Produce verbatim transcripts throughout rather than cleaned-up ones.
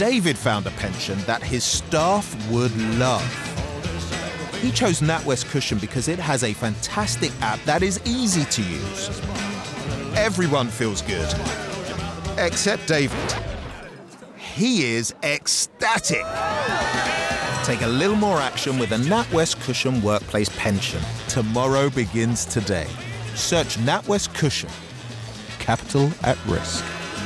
David found a pension that his staff would love. He chose NatWest Cushion because it has a fantastic app that is easy to use. Everyone feels good, except David. He is ecstatic. Take a little more action with a NatWest Cushion workplace pension. Tomorrow begins today. Search NatWest Cushion. Capital at risk.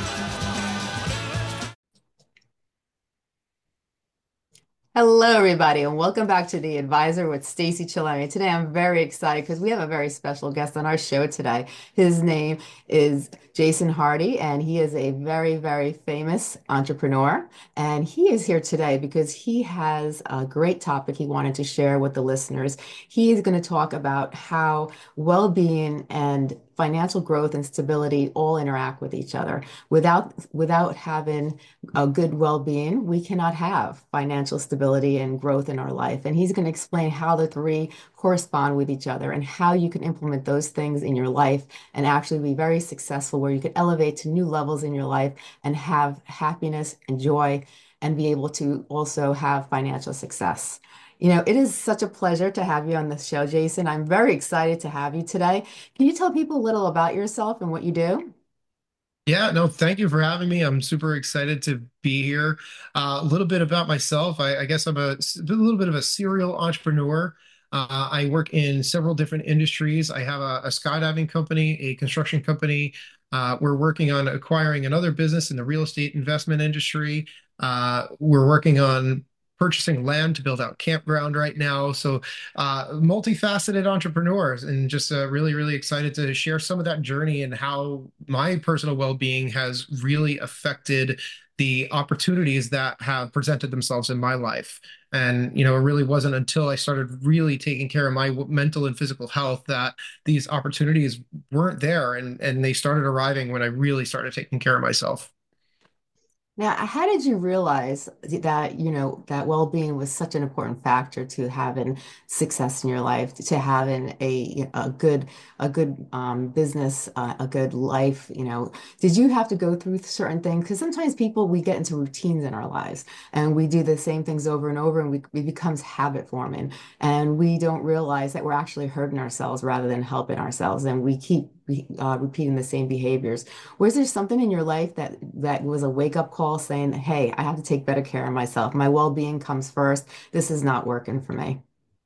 Hello, everybody, and welcome back to The Advisor with Stacey Chillemi. Today, I'm very excited because we have a very special guest on our show today. His name is Jason Hardy, and he is a very, very famous entrepreneur. And he is here today because he has a great topic he wanted to share with the listeners. He is going to talk about how well-being and financial growth and stability all interact with each other. Without without having a good well-being, we cannot have financial stability and growth in our life. And he's going to explain how the three correspond with each other and how you can implement those things in your life and actually be very successful, where you can elevate to new levels in your life and have happiness and joy and be able to also have financial success. You know, it is such a pleasure to have you on the show, Jason. I'm very excited to have you today. Can you tell people a little about yourself and what you do? Yeah, no, thank you for having me. I'm super excited to be here. Uh, a little bit about myself. I, I guess I'm a, a little bit of a serial entrepreneur. Uh, I work in several different industries. I have a, a skydiving company, a construction company. Uh, we're working on acquiring another business in the real estate investment industry. Uh, we're working on purchasing land to build out campground right now. So uh, multifaceted entrepreneurs, and just uh, really, really excited to share some of that journey and how my personal well-being has really affected the opportunities that have presented themselves in my life. And, you know, it really wasn't until I started really taking care of my mental and physical health that these opportunities weren't there. And, and they started arriving when I really started taking care of myself. Now, how did you realize that, you know, that well-being was such an important factor to having success in your life, to having a a good a good um, business, uh, a good life, you know? Did you have to go through certain things? Because sometimes people, we get into routines in our lives and we do the same things over and over, and we, it becomes habit forming, and we don't realize that we're actually hurting ourselves rather than helping ourselves, and we keep uh, repeating the same behaviors. Was there something in your life that that was a wake up call saying, "Hey, I have to take better care of myself. My well-being comes first. This is not working for me."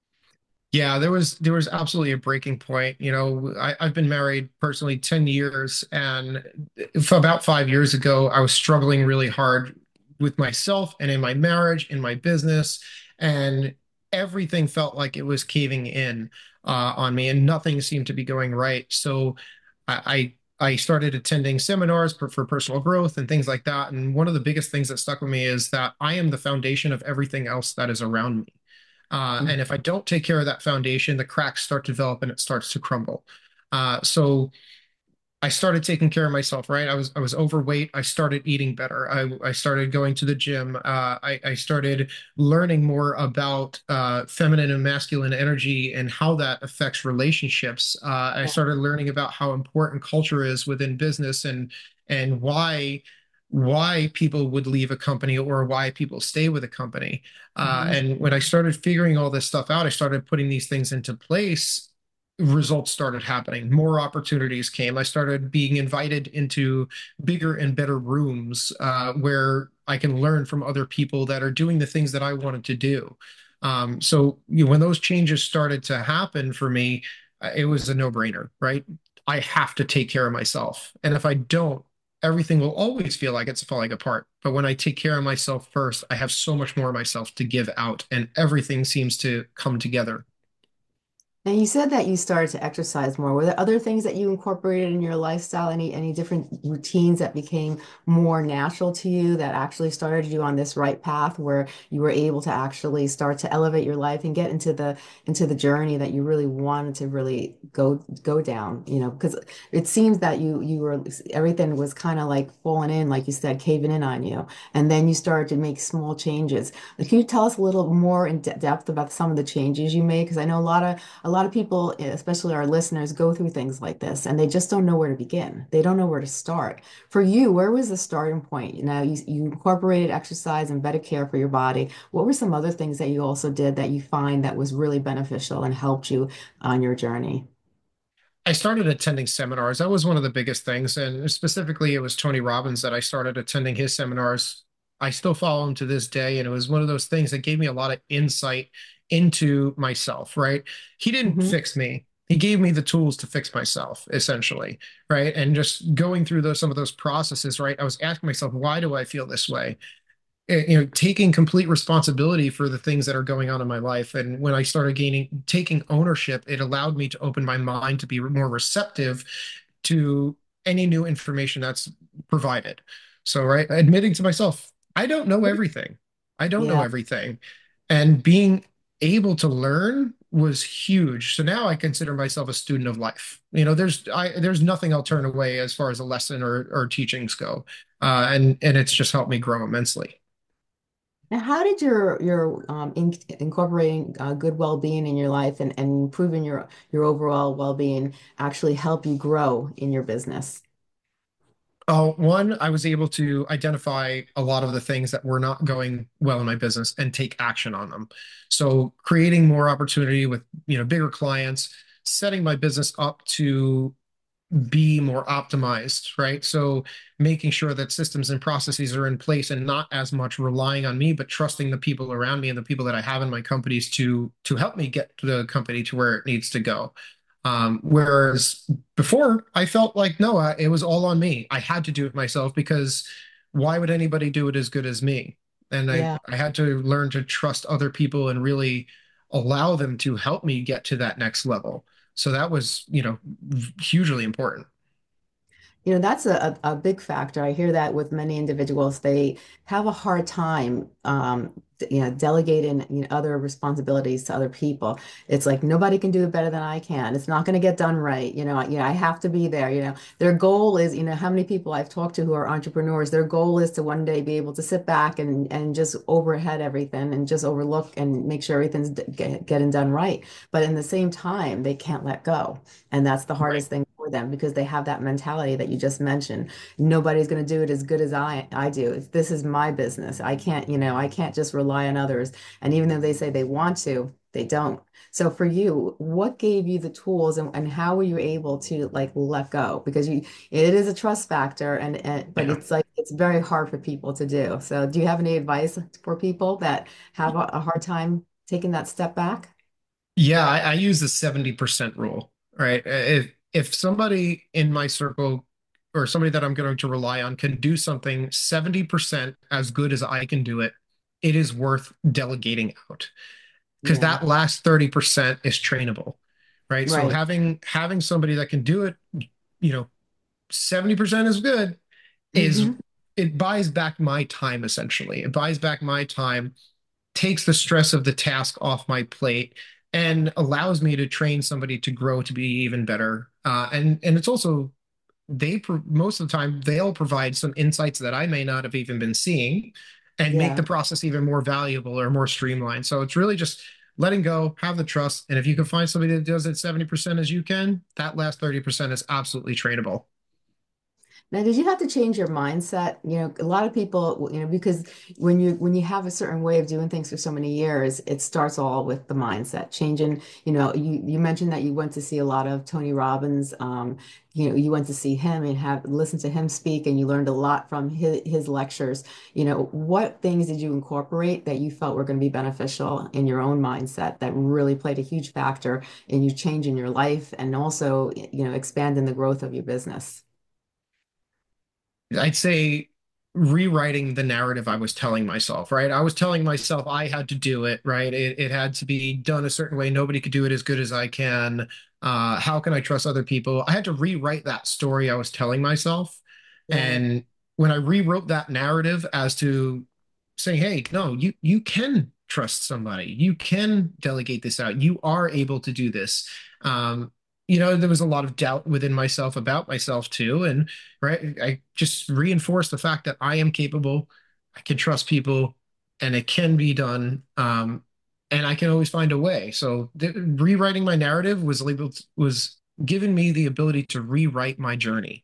Yeah, there was there was absolutely a breaking point. You know, I, I've been married personally ten years, and for about five years ago, I was struggling really hard with myself and in my marriage, in my business, and everything felt like it was caving in uh, on me, and nothing seemed to be going right. So I I, I started attending seminars for, for personal growth and things like that. And one of the biggest things that stuck with me is that I am the foundation of everything else that is around me. Uh, and if I don't take care of that foundation, the cracks start to develop and it starts to crumble. Uh, so I started taking care of myself, right? I was I was overweight. I started eating better. I I started going to the gym. Uh, I I started learning more about uh, feminine and masculine energy and how that affects relationships. Uh, I started learning about how important culture is within business, and and why why people would leave a company or why people stay with a company. Uh, Mhm. and when I started figuring all this stuff out, I started putting these things into place. Results started happening. More opportunities came. I started being invited into bigger and better rooms uh, where I can learn from other people that are doing the things that I wanted to do. Um, so you know, when those changes started to happen for me, uh, it was a no-brainer, right? I have to take care of myself. And if I don't, everything will always feel like it's falling apart. But when I take care of myself first, I have so much more of myself to give out, and everything seems to come together. And you said that you started to exercise more. Were there other things that you incorporated in your lifestyle? Any any different routines that became more natural to you that actually started you on this right path where you were able to actually start to elevate your life and get into the into the journey that you really wanted to really go go down, you know, because it seems that you you were everything was kind of like falling in, like you said, caving in on you. And then you started to make small changes. Can you tell us a little more in de- depth about some of the changes you made? Because I know a lot of a a lot of people, especially our listeners, go through things like this and they just don't know where to begin. They don't know where to start. For you, where was the starting point? You know, you, you incorporated exercise and better care for your body. What were some other things that you also did that you find that was really beneficial and helped you on your journey? I started attending seminars. That was one of the biggest things. And specifically, it was Tony Robbins that I started attending his seminars. I still follow him to this day. And it was one of those things that gave me a lot of insight into myself, right? He didn't Hmm. fix me. He gave me the tools to fix myself, essentially, right? And just going through those some of those processes, right? I was asking myself, why do I feel this way? eh, you know, taking complete responsibility for the things that are going on in my life. And when I started gaining, taking ownership, it allowed me to open my mind to be more receptive to any new information that's provided. So, right, admitting to myself, I don't know everything. I don't know Yeah. everything. And being able to learn was huge. So now I consider myself a student of life. You know, there's I there's nothing I'll turn away as far as a lesson or or teachings go. Uh, and and it's just helped me grow immensely. Now, how did your your um, in, incorporating uh, good well-being in your life and, and improving your your overall well-being actually help you grow in your business? Oh, one, I was able to identify a lot of the things that were not going well in my business and take action on them. So creating more opportunity with, you know, bigger clients, setting my business up to be more optimized, right? So making sure that systems and processes are in place and not as much relying on me, but trusting the people around me and the people that I have in my companies to to help me get the company to where it needs to go. Um, whereas before, I felt like no, I, it was all on me. I had to do it myself because why would anybody do it as good as me? And I Yeah. I had to learn to trust other people and really allow them to help me get to that next level. So that was, you know, hugely important. You know, that's a, a, a big factor. I hear that with many individuals. They have a hard time, um, d- you know, delegating, you know, other responsibilities to other people. It's like nobody can do it better than I can. It's not going to get done right. You know, I- you know, I have to be there. You know, their goal is, you know, how many people I've talked to who are entrepreneurs, their goal is to one day be able to sit back and and just overhead everything and just overlook and make sure everything's d- get, getting done right. But in the same time, they can't let go. And that's the Right. hardest thing for them because they have that mentality that you just mentioned. Nobody's going to do it as good as I I do. If this is my business, I can't, you know, I can't just rely on others. And even though they say they want to, they don't. So for you, what gave you the tools and, and how were you able to like let go? Because you it is a trust factor and, and but Yeah. it's like it's very hard for people to do. So do you have any advice for people that have a, a hard time taking that step back? Yeah, I, I use the seventy percent rule, right? If if somebody in my circle or somebody that I'm going to rely on can do something seventy percent as good as I can do it, it is worth delegating out. Because Yeah. that last thirty percent is trainable, right? So Right. having having somebody that can do it, you know, seventy percent is good, is Hmm. it buys back my time essentially. It buys back my time, takes the stress of the task off my plate, and allows me to train somebody to grow to be even better. Uh, and and it's also they pro most of the time they'll provide some insights that I may not have even been seeing, and make Yeah. the process even more valuable or more streamlined. So it's really just letting go, have the trust, and if you can find somebody that does it seventy percent as you can, that last thirty percent is absolutely trainable. Now, did you have to change your mindset? You know, a lot of people, you know, because when you when you have a certain way of doing things for so many years, it starts all with the mindset changing. You know, you you mentioned that you went to see a lot of Tony Robbins. Um, you know, you went to see him and have listened to him speak, and you learned a lot from his his lectures. You know, what things did you incorporate that you felt were going to be beneficial in your own mindset that really played a huge factor in you changing your life and also, you know, expanding the growth of your business? I'd say rewriting the narrative I was telling myself, right? I was telling myself I had to do it, right? It, it had to be done a certain way. Nobody could do it as good as I can. Uh, how can I trust other people? I had to rewrite that story I was telling myself. Yeah. And when I rewrote that narrative as to saying, hey, no, you you can trust somebody. You can delegate this out. You are able to do this. Um, you know, there was a lot of doubt within myself about myself too. And right? I just reinforce the fact that I am capable, I can trust people, and it can be done. Um, and I can always find a way. So th rewriting my narrative was able to, was given me the ability to rewrite my journey.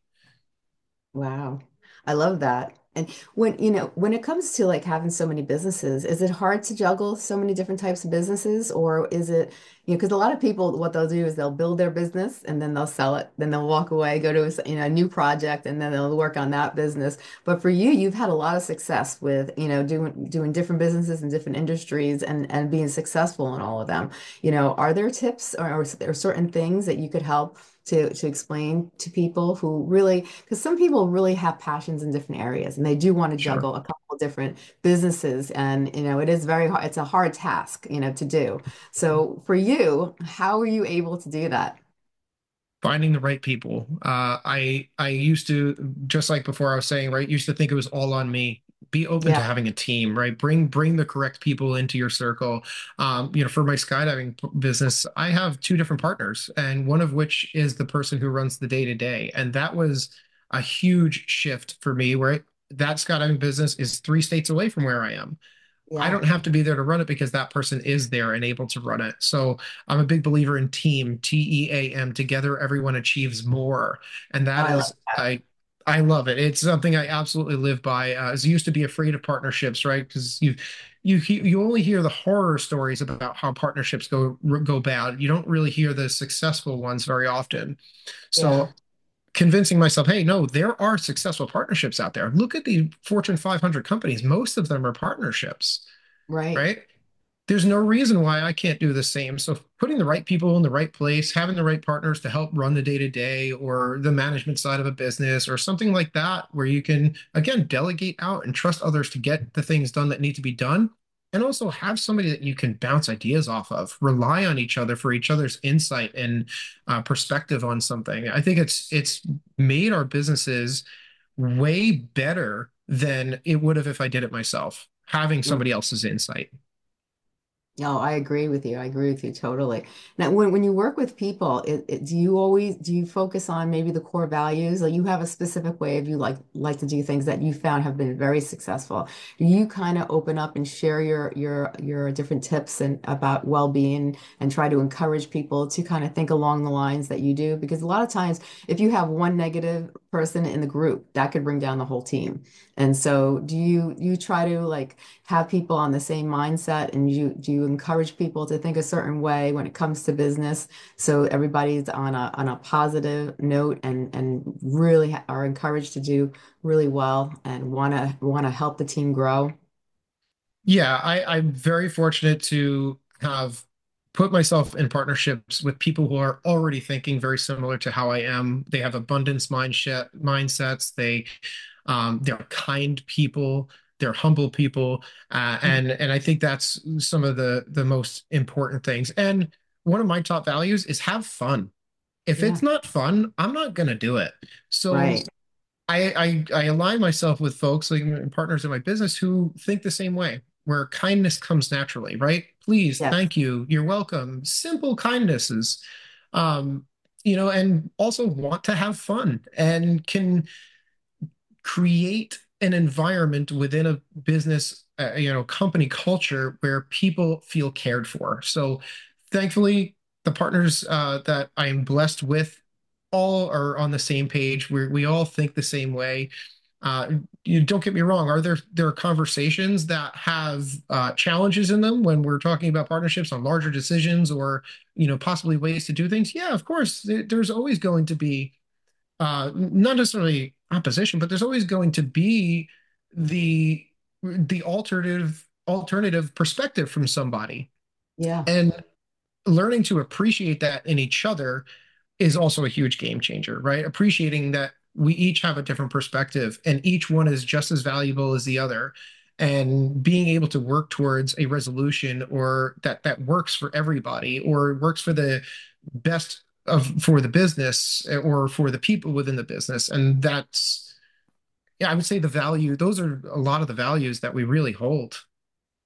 Wow. I love that. And when, you know, when it comes to like having so many businesses, is it hard to juggle so many different types of businesses? Or is it, you know, because a lot of people, what they'll do is they'll build their business and then they'll sell it, then they'll walk away, go to a, s- you know, a new project, and then they'll work on that business. But for you, you've had a lot of success with, you know, doing doing different businesses in different industries and and being successful in all of them. You know, are there tips or, or, or certain things that you could help to to explain to people who really, because some people really have passions in different areas and they do want to Sure. juggle a couple of different businesses, and you know it is very hard, it's a hard task, you know, to do. So for you, how are you able to do that? Finding the right people. Uh, I I used to, just like before I was saying, right, used to think it was all on me. Be open to Yeah, having a team, right? Bring bring the correct people into your circle. Um, you know, for my skydiving p- business, I have two different partners, and one of which is the person who runs the day to day, and that was a huge shift for me. Where that skydiving business is three states away from where I am. I yeah. don't have to be there to run it because that person is there and able to run it. So I'm a big believer in team, T E A M. Together, everyone achieves more, and Oh, that I love is I. I love it. It's something I absolutely live by. Uh, as I used to be afraid of partnerships, right? Because you, you, he- you only hear the horror stories about how partnerships go go bad. You don't really hear the successful ones very often. yeah, So convincing myself, hey, no, there are successful partnerships out there. Look at the Fortune five hundred companies. Most of them are partnerships, right. right? There's no reason why I can't do the same. So putting the right people in the right place, having the right partners to help run the day to day or the management side of a business or something like that, where you can, again, delegate out and trust others to get the things done that need to be done. And also have somebody that you can bounce ideas off of, rely on each other for each other's insight and uh, perspective on something. I think it's it's made our businesses way better than it would have if I did it myself, having somebody else's insight. No, I agree with you. I agree with you totally. Now, when, when you work with people, it, it, do you always do you focus on maybe the core values? Like you have a specific way of you like like to do things that you found have been very successful. Do you kind of open up and share your your your different tips and about well-being and try to encourage people to kind of think along the lines that you do? Because a lot of times, if you have one negative person in the group, that could bring down the whole team. And so, do you you try to like have people on the same mindset, and you do you encourage people to think a certain way when it comes to business so everybody's on a on a positive note and and really ha- are encouraged to do really well and want to want to help the team grow? Yeah, I, I'm very fortunate to have put myself in partnerships with people who are already thinking very similar to how I am. They have abundance mindset mindsets. They um, they're kind people. They're humble people, uh, and and I think that's some of the the most important things. And one of my top values is have fun. If Yeah, it's not fun, I'm not gonna do it. So right. I, I I align myself with folks like partners in my business who think the same way, where kindness comes naturally, right? Please, Yes. thank you, you're welcome. Simple kindnesses, um, you know, and also want to have fun and can create an environment within a business, uh, you know, company culture where people feel cared for. So, thankfully, the partners uh, that I am blessed with all are on the same page. We we all think the same way. Uh, you don't get me wrong. Are there there are conversations that have uh, challenges in them when we're talking about partnerships on larger decisions or you know possibly ways to do things? Yeah, of course. There- There's always going to be uh, not necessarily opposition, but there's always going to be the the alternative alternative perspective from somebody. Yeah. And learning to appreciate that in each other is also a huge game changer, right? Appreciating that we each have a different perspective and each one is just as valuable as the other. And being able to work towards a resolution or that that works for everybody or works for the best of for the business or for the people within the business. And that's, yeah, I would say the value, those are a lot of the values that we really hold.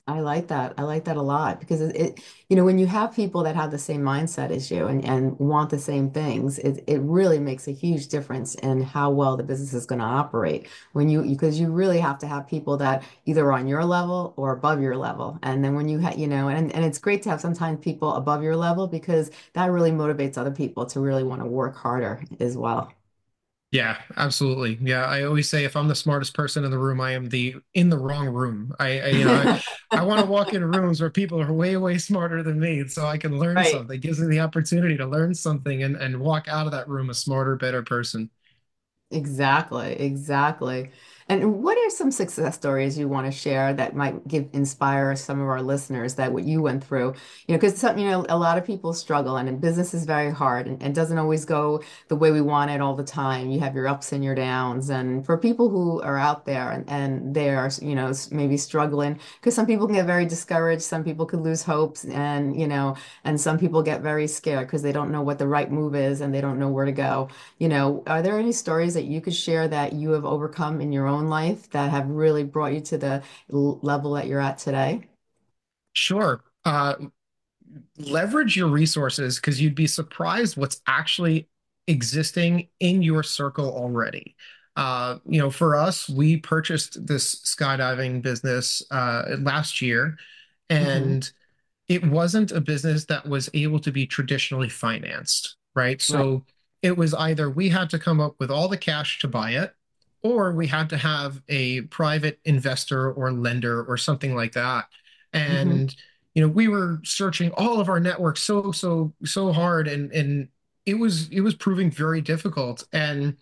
I like that. I like that a lot because it, it, you know, when you have people that have the same mindset as you and, and want the same things, it, it really makes a huge difference in how well the business is going to operate. When you, because you really have to have people that either are on your level or above your level. And then when you have, you know, and, and it's great to have sometimes people above your level because that really motivates other people to really want to work harder as well. Yeah, absolutely. Yeah, I always say if I'm the smartest person in the room, I am the in the wrong room. I, I you know, I, I want to walk in rooms where people are way, way smarter than me, so I can learn Right. something. It gives me the opportunity to learn something and and walk out of that room a smarter, better person. Exactly, exactly. And what are some success stories you want to share that might give inspire some of our listeners that what you went through? You know, because some, you know, a lot of people struggle and, and business is very hard and, and doesn't always go the way we want it all the time. You have your ups and your downs. And for people who are out there and, and they are, you know, s- maybe struggling, because some people can get very discouraged, some people could lose hopes, and, you know, and some people get very scared because they don't know what the right move is and they don't know where to go. You know, are there any stories that you could share that you have overcome in your own life that have really brought you to the l- level that you're at today? Sure. Uh, leverage your resources because you'd be surprised what's actually existing in your circle already. Uh, you know, for us, we purchased this skydiving business uh, last year, Hmm. and it wasn't a business that was able to be traditionally financed, right? Right. So it was either we had to come up with all the cash to buy it, or we had to have a private investor or lender or something like that. Hmm. And you know, we were searching all of our networks so, so, so hard, and and it was it was proving very difficult. And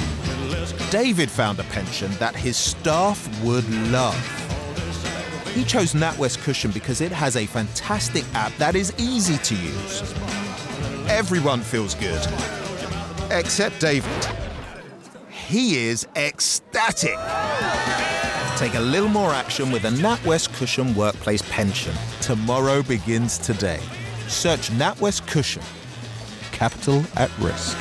David found a pension that his staff would love. He chose NatWest Cushion because it has a fantastic app that is easy to use. Everyone feels good, except David. He is ecstatic. Take a little more action with a NatWest Cushion Workplace Pension. Tomorrow begins today. Search NatWest Cushion. Capital at risk.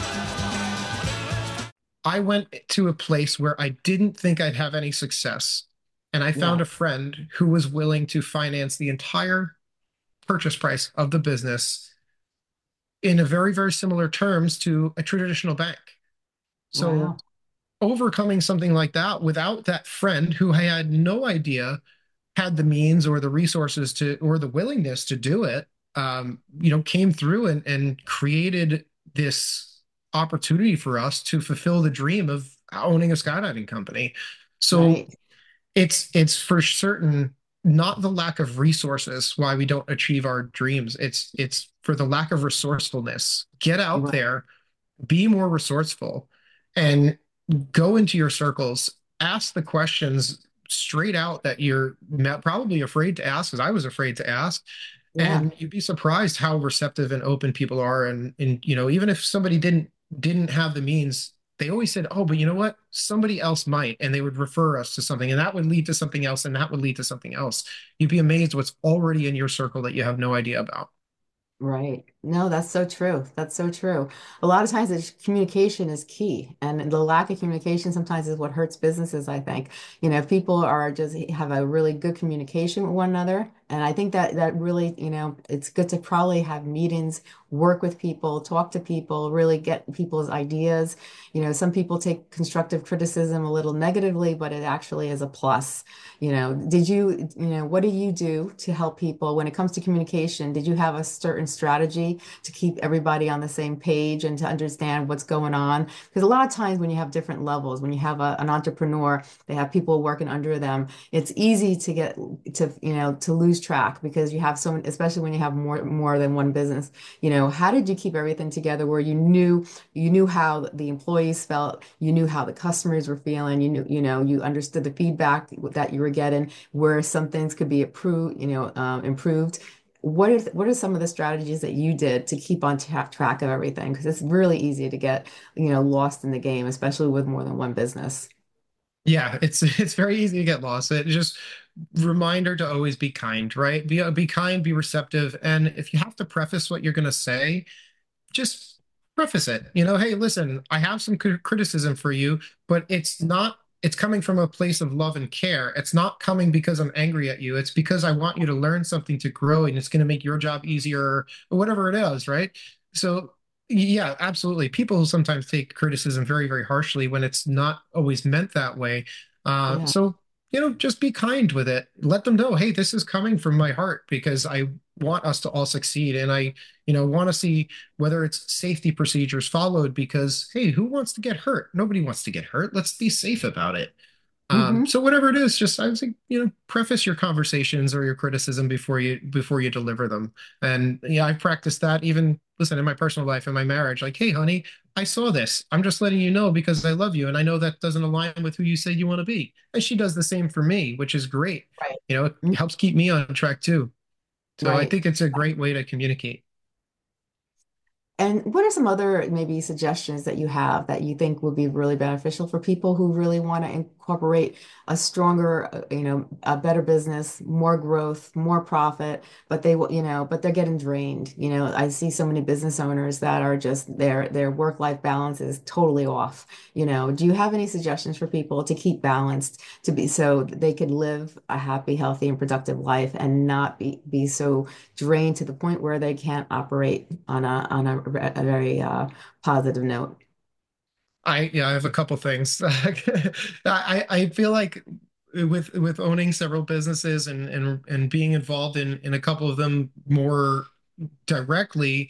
I went to a place where I didn't think I'd have any success. And I found Yeah. a friend who was willing to finance the entire purchase price of the business in a very, very similar terms to a traditional bank. So Wow. overcoming something like that without that friend who I had no idea had the means or the resources to or the willingness to do it, um, you know, came through and, and created this opportunity for us to fulfill the dream of owning a skydiving company. So Right. it's it's for certain not the lack of resources why we don't achieve our dreams. It's it's for the lack of resourcefulness. Get out Right. there, be more resourceful, and go into your circles, ask the questions straight out that you're probably afraid to ask, because I was afraid to ask. Yeah. And you'd be surprised how receptive and open people are. And, and you know, even if somebody didn't didn't have the means, they always said, "Oh, but you know what? Somebody else might," and they would refer us to something, and that would lead to something else, and that would lead to something else. You'd be amazed what's already in your circle that you have no idea about. Right. No, that's so true. That's so true. A lot of times it's communication is key, and the lack of communication sometimes is what hurts businesses, I think. You know, if people are just have a really good communication with one another, and I think that that really, you know, it's good to probably have meetings, work with people, talk to people, really get people's ideas. You know, some people take constructive criticism a little negatively, but it actually is a plus. You know, did you, you know, what do you do to help people when it comes to communication? Did you have a certain strategy to keep everybody on the same page and to understand what's going on? Because a lot of times when you have different levels, when you have a, an entrepreneur, they have people working under them, it's easy to get to, you know, to lose track because you have so many, especially when you have more more than one business. You know, how did you keep everything together where you knew you knew how the employees felt, you knew how the customers were feeling, you knew, you know, you understood the feedback that you were getting, where some things could be approved, you know, um, improved. What is what are some of the strategies that you did to keep on ta track of everything? Because it's really easy to get, you know, lost in the game, especially with more than one business. Yeah, it's it's very easy to get lost. It just reminder to always be kind, right? Be be kind, be receptive, and if you have to preface what you're going to say, just preface it. You know, hey, listen, I have some cri- criticism for you, but it's not it's coming from a place of love and care. It's not coming because I'm angry at you. It's because I want you to learn something to grow and it's going to make your job easier or whatever it is, right? So, yeah, absolutely. People sometimes take criticism very, very harshly when it's not always meant that way. Uh, Yeah. so, you know, just be kind with it. Let them know, hey, this is coming from my heart because I want us to all succeed. And I, you know, want to see whether it's safety procedures followed because, hey, who wants to get hurt? Nobody wants to get hurt. Let's be safe about it. Um, Hmm. so whatever it is, just I would say, you know, preface your conversations or your criticism before you before you deliver them. And yeah, I've practiced that even, listen, in my personal life, in my marriage, like, hey, honey, I saw this. I'm just letting you know because I love you and I know that doesn't align with who you said you want to be. And she does the same for me, which is great. Right. You know, it Mhm. helps keep me on track too. So I Right. think it's a great way to communicate. And what are some other maybe suggestions that you have that you think would be really beneficial for people who really want to incorporate a stronger, uh, you know, a better business, more growth, more profit, but they, will- you know, but they're getting drained. You know, I see so many business owners that are just their their work-life balance is totally off. You know, do you have any suggestions for people to keep balanced, to be so they could live a happy, healthy, and productive life and not be be so drained to the point where they can't operate on a on a, a very uh, positive note? I yeah, I have a couple things. I I feel like with with owning several businesses and and and being involved in in a couple of them more directly,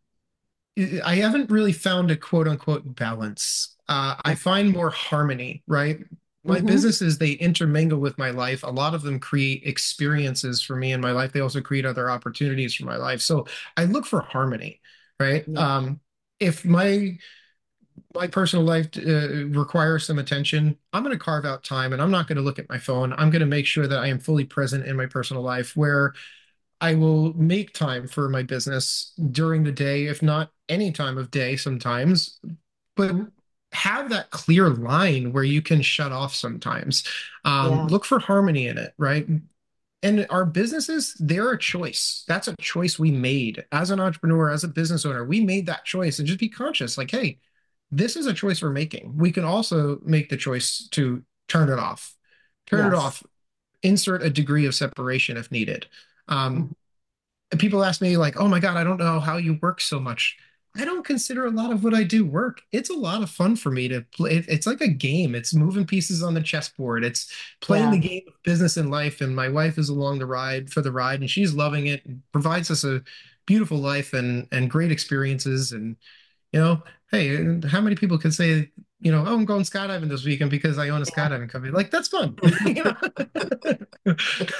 I haven't really found a quote unquote balance. Uh, I find more harmony, right? My Mm-hmm. businesses, they intermingle with my life. A lot of them create experiences for me in my life. They also create other opportunities for my life. So I look for harmony, right? Yeah. Um, if my my personal life uh, requires some attention, I'm going to carve out time and I'm not going to look at my phone. I'm going to make sure that I am fully present in my personal life where I will make time for my business during the day, if not any time of day sometimes, but Mhm. have that clear line where you can shut off sometimes. Um, Yeah. look for harmony in it, right? And our businesses, they're a choice. That's a choice we made as an entrepreneur, as a business owner. We made that choice and just be conscious like, hey, this is a choice we're making. We can also make the choice to turn it off, turn it Yes. off, insert a degree of separation if needed. Um, Mhm. and people ask me, like, oh my God, I don't know how you work so much. I don't consider a lot of what I do work. It's a lot of fun for me to play. It's like a game. It's moving pieces on the chessboard. It's playing the Yeah. game of business and life. And my wife is along the ride for the ride, and she's loving it and provides us a beautiful life and and great experiences. And you know, hey, how many people can say, you know, oh, I'm going skydiving this weekend because I own a skydiving company? Like, that's fun. You know?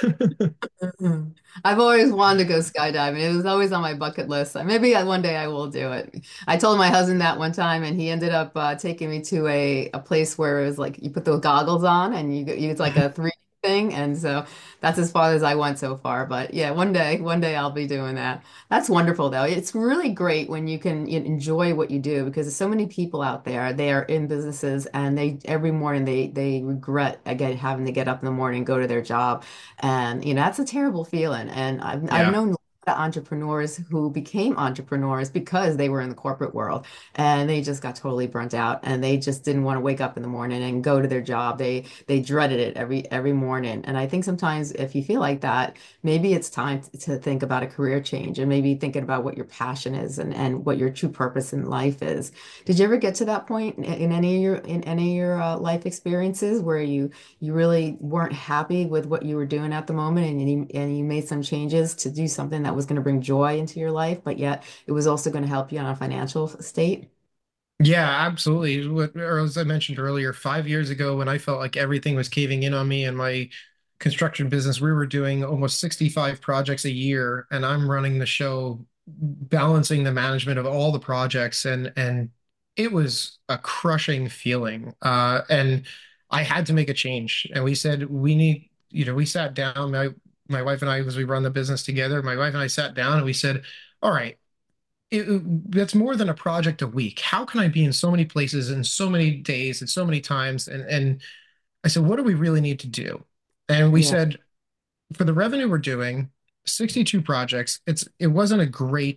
Mhm. I've always wanted to go skydiving. It was always on my bucket list. Maybe I- one day I will do it. I told my husband that one time, and he ended up uh, taking me to a, a place where it was like you put the goggles on, and you, you it's like a three D thing. And so that's as far as I went so far. But yeah, one day, one day I'll be doing that. That's wonderful, though. It's really great when you can you enjoy what you do because there's so many people out there. They are in businesses, and they every morning they they regret again having to get up in the morning and go to their job. And, you know, that's a terrible feeling. And I've, I've Yeah. known a lot of entrepreneurs who became entrepreneurs because they were in the corporate world and they just got totally burnt out and they just didn't want to wake up in the morning and go to their job. They they dreaded it every every morning. And I think sometimes if you feel like that, maybe it's time t- to think about a career change and maybe thinking about what your passion is and, and what your true purpose in life is. Did you ever get to that point in, in any of your in any of your uh, life experiences where you you really weren't happy with what you were doing at the moment and you, and you made some changes to do something that was going to bring joy into your life, but yet it was also going to help you on a financial state? Yeah, absolutely. What, or as I mentioned earlier, five years ago, when I felt like everything was caving in on me and my construction business, we were doing almost sixty-five projects a year, and I'm running the show, balancing the management of all the projects, and and it was a crushing feeling. Uh, and I had to make a change, and we said we need, you know, we sat down, my my wife and I, as we run the business together, my wife and I sat down and we said, all right, it, that's more than a project a week. How can I be in so many places in so many days and so many times? And and I said, what do we really need to do? And we Yeah. said, for the revenue we're doing, sixty-two projects. It's it wasn't a great.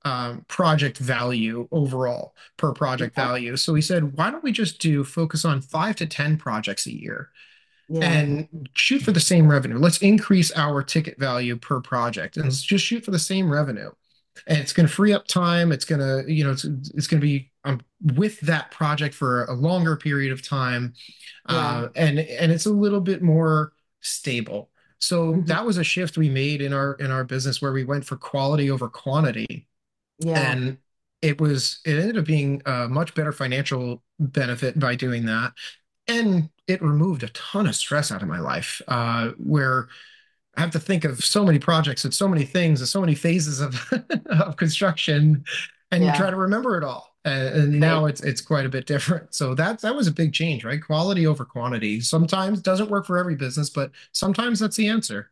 um, project value overall per project Yeah. value. So we said, why don't we just do focus on five to ten projects a year Yeah. and shoot for the same revenue? Let's increase our ticket value per project and let's just shoot for the same revenue. And it's going to free up time. It's going to, you know, it's, it's going to be um, with that project for a longer period of time. Yeah. Uh, and, and it's a little bit more stable. So Mhm. that was a shift we made in our, in our business where we went for quality over quantity. Yeah. And it was, it ended up being a much better financial benefit by doing that. And it removed a ton of stress out of my life, uh, where I have to think of so many projects and so many things and so many phases of of construction and try Yeah. to remember it all. And, and now Right. it's it's quite a bit different. So that that was a big change, right? Quality over quantity. Sometimes doesn't work for every business, but sometimes that's the answer.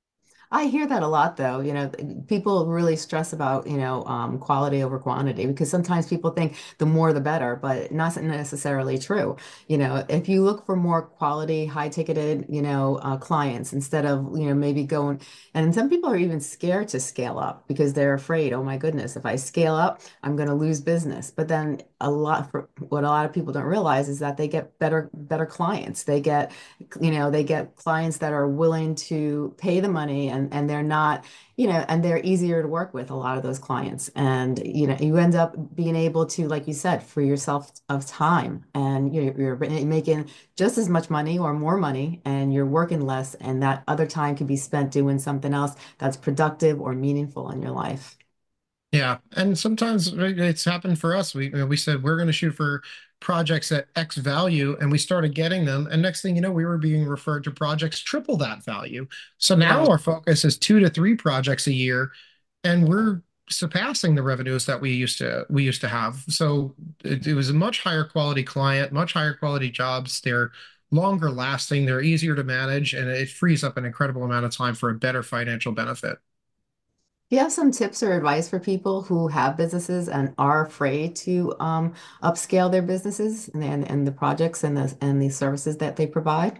I hear that a lot, though. You know, people really stress about, you know, um, quality over quantity because sometimes people think the more the better, but not necessarily true. You know, if you look for more quality, high ticketed, you know, uh, clients instead of, you know, maybe going, and some people are even scared to scale up because they're afraid, oh my goodness, if I scale up, I'm going to lose business. But then a lot for what a lot of people don't realize is that they get better, better clients. They get you know, they get clients that are willing to pay the money and, and they're not, you know, and they're easier to work with, a lot of those clients. And, you know, you end up being able to, like you said, free yourself of time and you're, you're making just as much money or more money and you're working less. And that other time can be spent doing something else that's productive or meaningful in your life. Yeah, and sometimes right, it's happened for us. We we said we're going to shoot for projects at X value, and we started getting them. And next thing you know, we were being referred to projects triple that value. So now Right. our focus is two to three projects a year, and we're surpassing the revenues that we used to we used to have. So it, it was a much higher quality client, much higher quality jobs. They're longer lasting, they're easier to manage, and it frees up an incredible amount of time for a better financial benefit. Do you have some tips or advice for people who have businesses and are afraid to um, upscale their businesses and, and, and the projects and the and the services that they provide?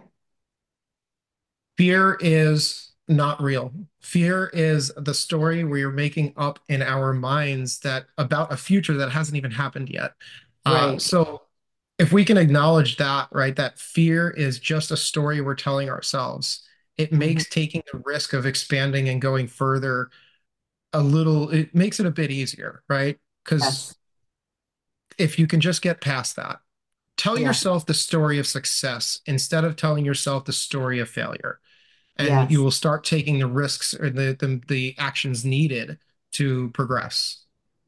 Fear is not real. Fear is the story we are making up in our minds that about a future that hasn't even happened yet. Uh, Right. so if we can acknowledge that, right, that fear is just a story we're telling ourselves, it Hmm. makes taking the risk of expanding and going further a little, it makes it a bit easier, right? Because Yes. if you can just get past that, tell Yeah. yourself the story of success instead of telling yourself the story of failure, and you Yes. will start taking the risks or the the, the actions needed to progress.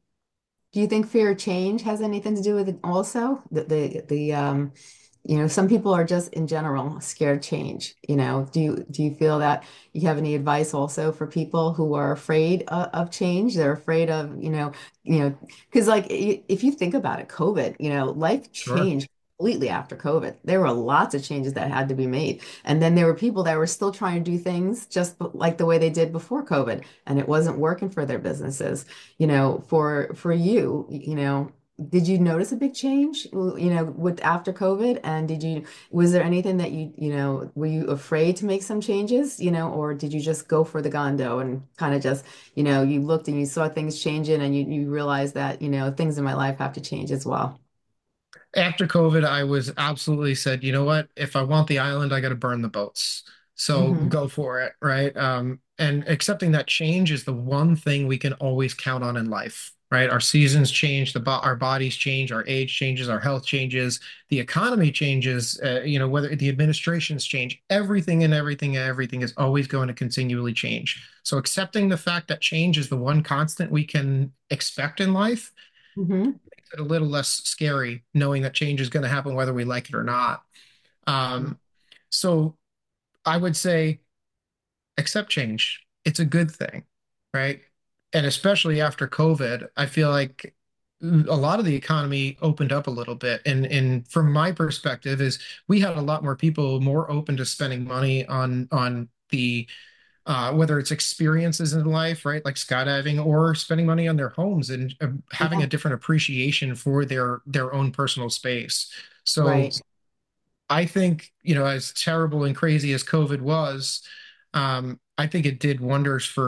Do you think fear of change has anything to do with it also? The the the um you know, some people are just in general scared of change. You know, do you do you feel that you have any advice also for people who are afraid of, of change? They're afraid of, you know, you know, because like i- if you think about it, COVID, you know, life Sure. changed completely after COVID. There were lots of changes that had to be made. And then there were people that were still trying to do things just b- like the way they did before COVID, and it wasn't working for their businesses. You know, for for you, you know, did you notice a big change, you know, with after COVID? And did you, was there anything that you, you know, were you afraid to make some changes, you know, or did you just go for the gondo and kind of just, you know, you looked and you saw things changing and you, you realized that, you know, things in my life have to change as well. After COVID, I was absolutely said, you know what? If I want the island, I got to burn the boats. So Hmm. go for it, right? Um, and accepting that change is the one thing we can always count on in life, right? Our seasons change, the bo our bodies change, our age changes, our health changes, the economy changes. Uh, you know, whether the administrations change, everything and everything and everything is always going to continually change. So accepting the fact that change is the one constant we can expect in life Hmm. makes it a little less scary knowing that change is going to happen whether we like it or not. Um, so I would say accept change. It's a good thing, right? And especially after COVID, I feel like a lot of the economy opened up a little bit. And and from my perspective, is we had a lot more people more open to spending money on on the uh, whether it's experiences in life, right, like skydiving, or spending money on their homes and uh, having a Yeah. different appreciation for their their own personal space. So Right. I think, you know, as terrible and crazy as COVID was, um, I think it did wonders for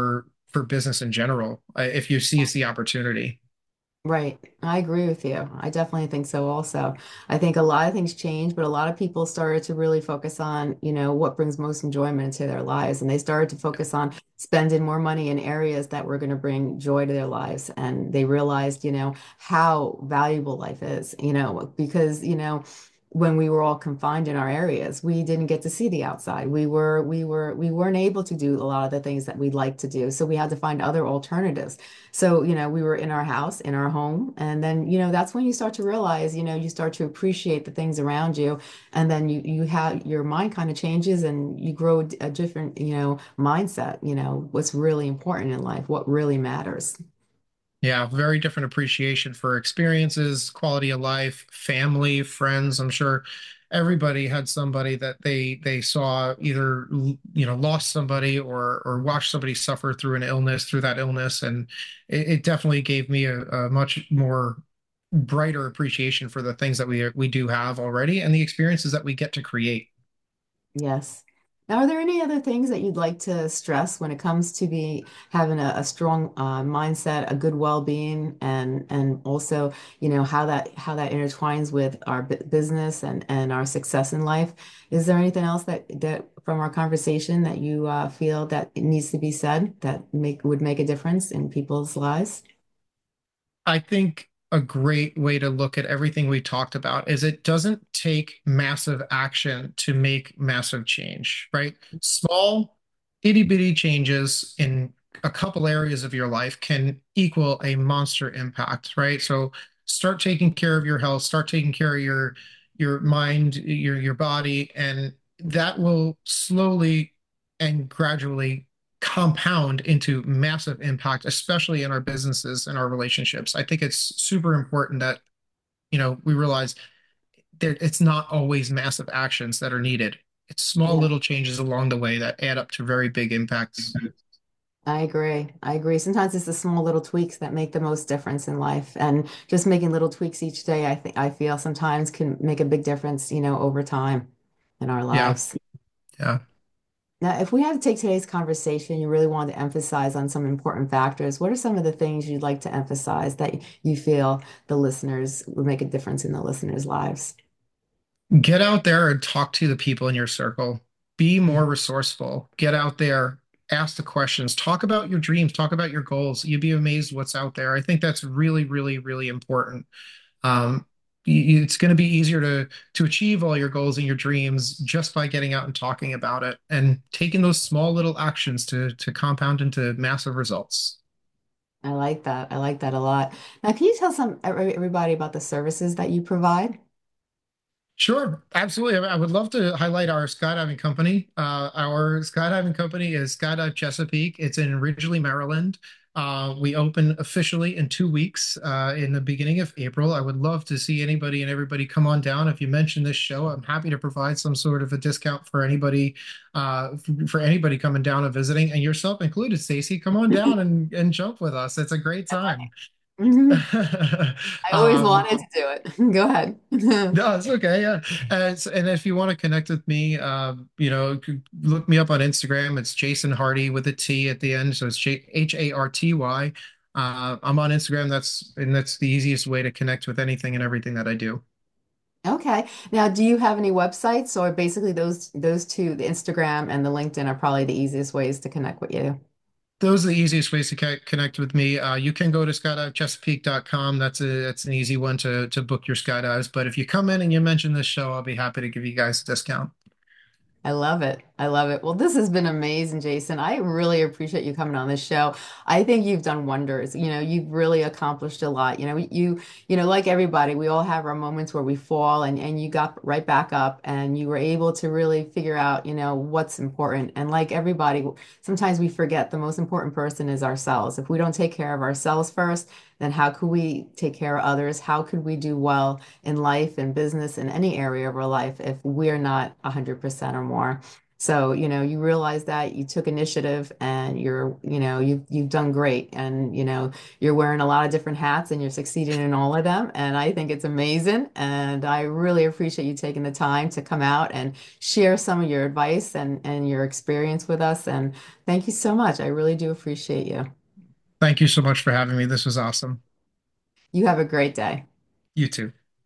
for business in general, uh, if you seize the opportunity. Right. I agree with you. I definitely think so also. I think a lot of things change, but a lot of people started to really focus on, you know, what brings most enjoyment into their lives. And they started to focus on spending more money in areas that were going to bring joy to their lives. And they realized, you know, how valuable life is, you know, because, you know, when we were all confined in our areas, we didn't get to see the outside. We were, we were, we weren't able to do a lot of the things that we'd like to do. So we had to find other alternatives. So, you know, we were in our house, in our home. And then, you know, that's when you start to realize, you know, you start to appreciate the things around you. And then you, you have your mind kind of changes and you grow a different, you know, mindset, you know, what's really important in life, what really matters. Yeah, very different appreciation for experiences, quality of life, family, friends. I'm sure everybody had somebody that they they saw either you know lost somebody or or watched somebody suffer through an illness, through that illness, and it, it definitely gave me a, a much more brighter appreciation for the things that we we do have already and the experiences that we get to create. Yes. Now, are there any other things that you'd like to stress when it comes to be having a, a strong uh, mindset, a good well-being, and and also, you know, how that how that intertwines with our bu business and and our success in life? Is there anything else that that from our conversation that you uh, feel that it needs to be said that make would make a difference in people's lives? I think a great way to look at everything we talked about is it doesn't take massive action to make massive change, right? Small, itty bitty changes in a couple areas of your life can equal a monster impact, right? So start taking care of your health, start taking care of your your mind, your your body, and that will slowly and gradually compound into massive impact, especially in our businesses and our relationships. I think it's super important that, you know, we realize that it's not always massive actions that are needed. It's small Yeah. little changes along the way that add up to very big impacts. I agree. I agree. Sometimes it's the small little tweaks that make the most difference in life. And just making little tweaks each day, I think I feel sometimes can make a big difference, you know, over time in our Yeah, lives. yeah. Now, if we had to take today's conversation, you really wanted to emphasize on some important factors, what are some of the things you'd like to emphasize that you feel the listeners would make a difference in the listeners' lives? Get out there and talk to the people in your circle. Be more resourceful. Get out there, ask the questions, talk about your dreams, talk about your goals. You'd be amazed what's out there. I think that's really, really, really important. Um, it's going to be easier to to achieve all your goals and your dreams just by getting out and talking about it and taking those small little actions to to compound into massive results. I like that. I like that a lot. Now, can you tell some everybody about the services that you provide? Sure, absolutely. I I would love to highlight our skydiving company. Uh, our skydiving company is Skydive Chesapeake. It's in Ridgely, Maryland. Uh, we open officially in two weeks, uh, in the beginning of April. I would love to see anybody and everybody come on down. If you mention this show, I'm happy to provide some sort of a discount for anybody, uh, for anybody coming down and visiting, and yourself included, Stacy. Come on down and, and jump with us. It's a great time. Mhm. I always Um, wanted to do it. Go ahead. No, it's okay. Yeah. And, it's- and if you want to connect with me, um, you know, you could look me up on Instagram. It's Jason Hardy with a T at the end. So it's J H A R T Y. Uh, I'm on Instagram. That's and that's the easiest way to connect with anything and everything that I do. Okay. Now, do you have any websites or basically those those two, the Instagram and the LinkedIn are probably the easiest ways to connect with you? Those are the easiest ways to ca- connect with me. Uh, you can go to skydive chesapeake dot com. That's a that's an easy one to to book your skydives. But if you come in and you mention this show, I'll be happy to give you guys a discount. I love it. I love it. Well, this has been amazing, Jason. I really appreciate you coming on this show. I think you've done wonders. You know, you've really accomplished a lot. You know, you, you know, like everybody, we all have our moments where we fall and, and you got right back up and you were able to really figure out, you know, what's important. And like everybody, sometimes we forget the most important person is ourselves. If we don't take care of ourselves first, then how could we take care of others? How could we do well in life and business in any area of our life if we're not one hundred percent or more? So, you know, you realize that you took initiative and you're, you know, you've you've done great, and you know, you're wearing a lot of different hats and you're succeeding in all of them. And I think it's amazing. And I really appreciate you taking the time to come out and share some of your advice and and your experience with us. And thank you so much. I really do appreciate you. Thank you so much for having me. This was awesome. You have a great day. You too.